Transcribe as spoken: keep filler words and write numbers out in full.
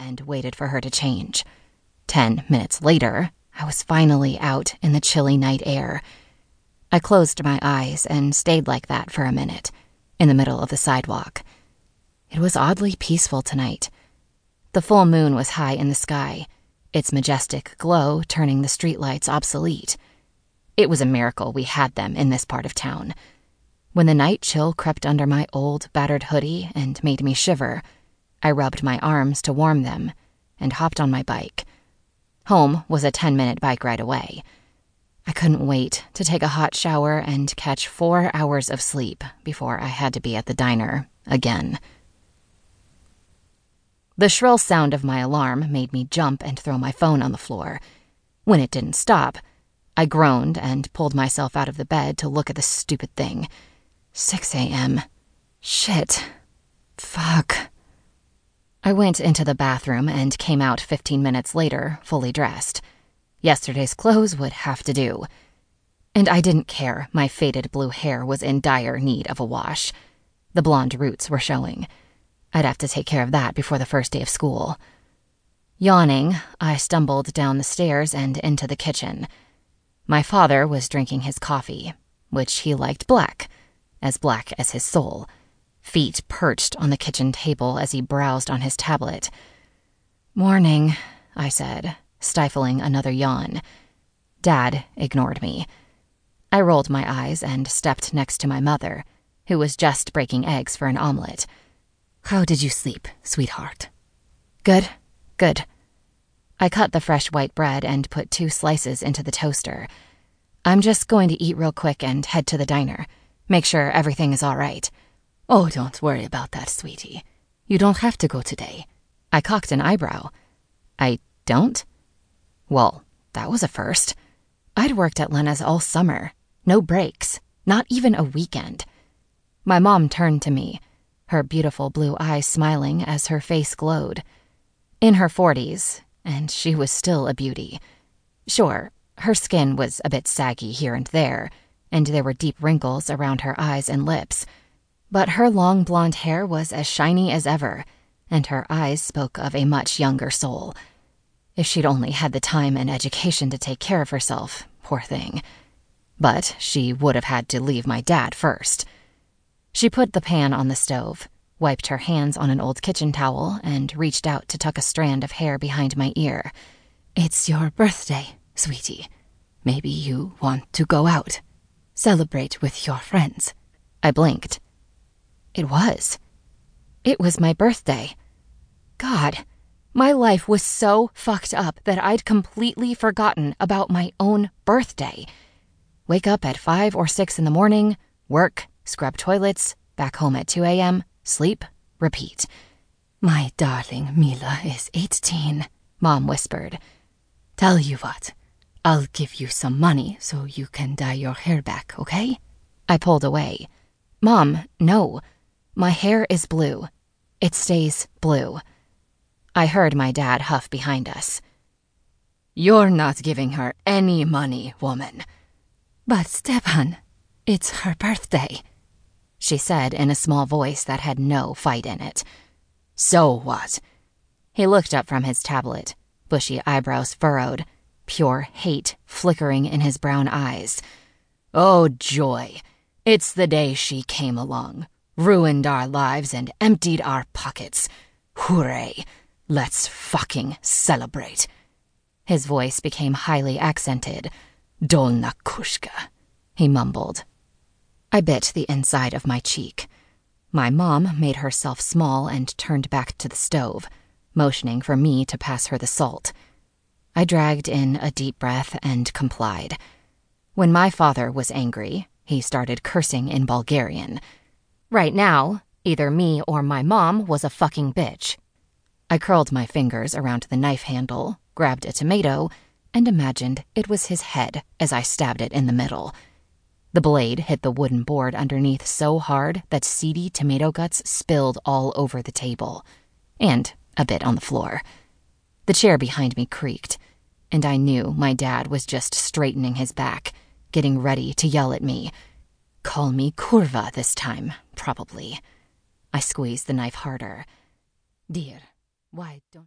and waited for her to change. Ten minutes later, I was finally out in the chilly night air. I closed my eyes and stayed like that for a minute, in the middle of the sidewalk. It was oddly peaceful tonight. The full moon was high in the sky, its majestic glow turning the streetlights obsolete. It was a miracle we had them in this part of town. When the night chill crept under my old, battered hoodie and made me shiver, I rubbed my arms to warm them and hopped on my bike. Home was a ten-minute bike ride away. I couldn't wait to take a hot shower and catch four hours of sleep before I had to be at the diner again. The shrill sound of my alarm made me jump and throw my phone on the floor. When it didn't stop, I groaned and pulled myself out of the bed to look at the stupid thing. six a.m. Shit. Fuck. I went into the bathroom and came out fifteen minutes later, fully dressed. Yesterday's clothes would have to do. And I didn't care my faded blue hair was in dire need of a wash. The blonde roots were showing. I'd have to take care of that before the first day of school. Yawning, I stumbled down the stairs and into the kitchen. My father was drinking his coffee, which he liked black, as black as his soul, feet perched on the kitchen table as he browsed on his tablet. "Morning," I said, stifling another yawn. Dad ignored me. I rolled my eyes and stepped next to my mother, who was just breaking eggs for an omelet. "How did you sleep, sweetheart?" "Good, good." I cut the fresh white bread and put two slices into the toaster. "I'm just going to eat real quick and head to the diner. Make sure everything is all right." "Oh, don't worry about that, sweetie. You don't have to go today." I cocked an eyebrow. "I don't?" Well, that was a first. I'd worked at Lena's all summer. No breaks. Not even a weekend. My mom turned to me, her beautiful blue eyes smiling as her face glowed. In her forties, and she was still a beauty. Sure, her skin was a bit saggy here and there, and there were deep wrinkles around her eyes and lips. But her long blonde hair was as shiny as ever, and her eyes spoke of a much younger soul. If she'd only had the time and education to take care of herself, poor thing. But she would have had to leave my dad first. She put the pan on the stove, wiped her hands on an old kitchen towel, and reached out to tuck a strand of hair behind my ear. "It's your birthday, sweetie. Maybe you want to go out. Celebrate with your friends." I blinked. It was. It was my birthday. God, my life was so fucked up that I'd completely forgotten about my own birthday. Wake up at five or six in the morning, work, scrub toilets, back home at two a.m., sleep, repeat. "My darling Mila is eighteen, Mom whispered. "Tell you what, I'll give you some money so you can dye your hair back, okay?" I pulled away. "Mom, no. My hair is blue. It stays blue." I heard my dad huff behind us. "You're not giving her any money, woman." "But Stepan, it's her birthday," she said in a small voice that had no fight in it. "So what?" He looked up from his tablet, bushy eyebrows furrowed, pure hate flickering in his brown eyes. "Oh, joy. It's the day she came along, ruined our lives and emptied our pockets. Hooray. Let's fucking celebrate." His voice became highly accented. "Dolna kushka," he mumbled. I bit the inside of my cheek. My mom made herself small and turned back to the stove, motioning for me to pass her the salt. I dragged in a deep breath and complied. When my father was angry, he started cursing in Bulgarian. Right now, either me or my mom was a fucking bitch. I curled my fingers around the knife handle, grabbed a tomato, and imagined it was his head as I stabbed it in the middle. The blade hit the wooden board underneath so hard that seedy tomato guts spilled all over the table, and a bit on the floor. The chair behind me creaked, and I knew my dad was just straightening his back, getting ready to yell at me. Call me Kurva this time, probably. I squeezed the knife harder. "Dear, why don't